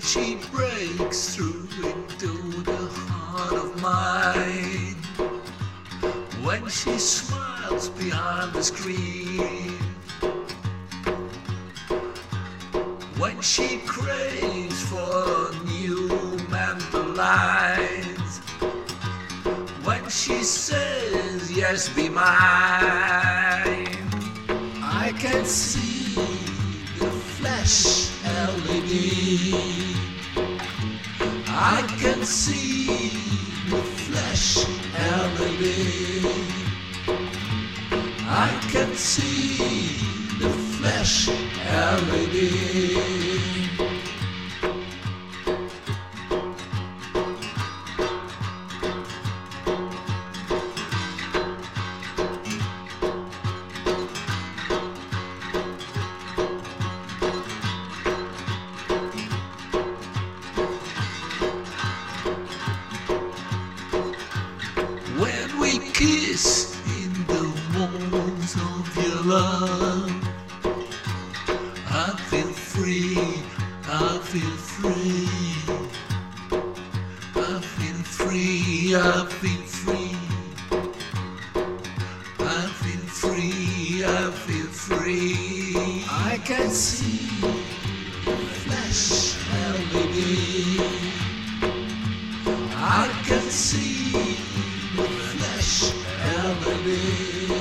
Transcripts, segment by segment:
She breaks through into the heart of mine. When she smiles behind the screen, when she craves for new mental lines, when she says yes, be mine, I can see the flash LED. I can see the flash LED. I can see the flash LED. When we kiss in the warmth of your love, I feel free, I feel free, I feel free, I feel free, I feel free, I feel free. I can see the flash LED. I can see the flash LED.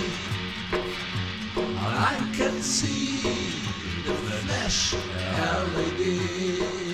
I can see the flash LED.